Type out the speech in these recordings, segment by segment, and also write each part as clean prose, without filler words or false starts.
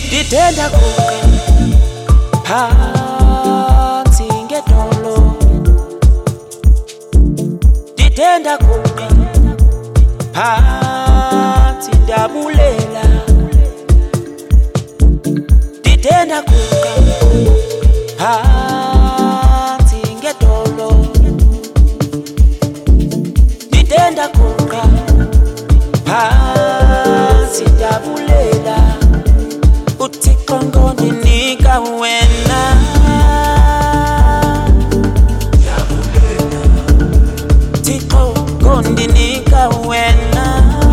Nditenda kuka phansi ngedolo, nditenda kuka phansi ndabulela, nditenda kuka phansi ngedolo, nditenda kuka phansi ndabulela. Uthixo ngondinika wena, Uthixo ngondinika wena,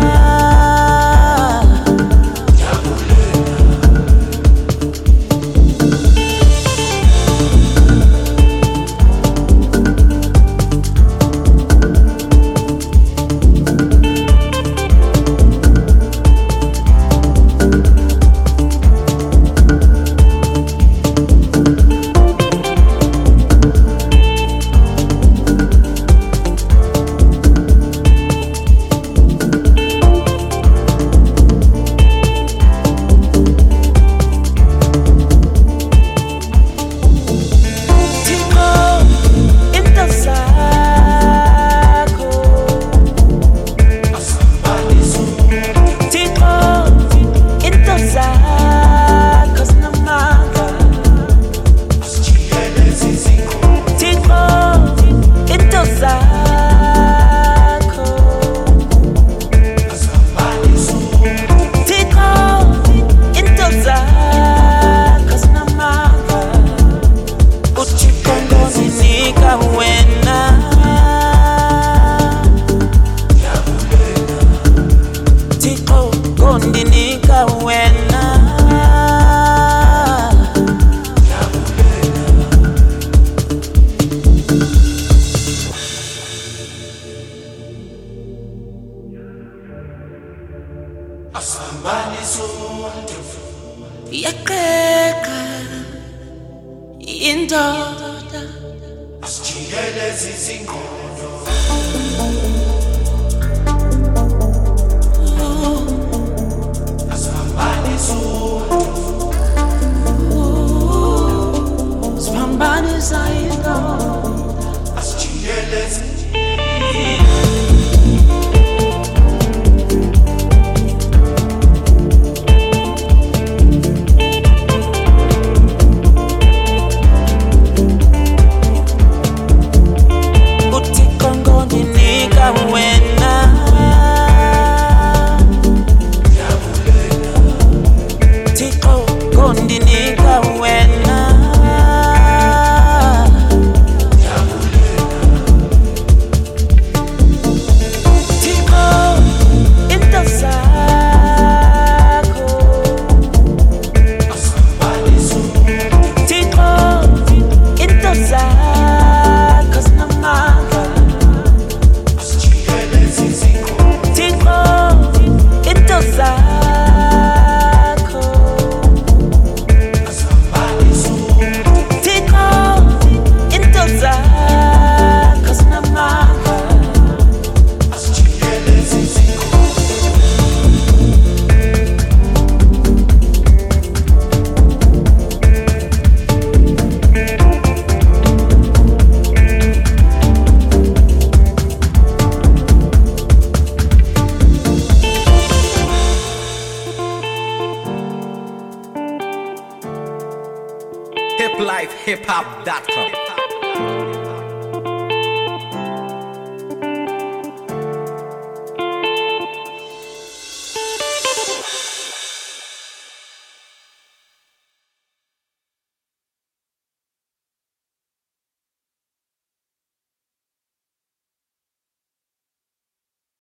ngondinika wena, yaqeka indoda asijikeleze izingono, siphambanisa indoda asijikeleze Uthixo ngondinika wena, Uthixo ngondinika wena, Uthixo into zakho, Uthixo into zakho zinamandla, asijikeleze izingono, Uthixo into zakho, Uthixo into zakho zinamandla. asijikeleze izingono. hiplifehiphop.com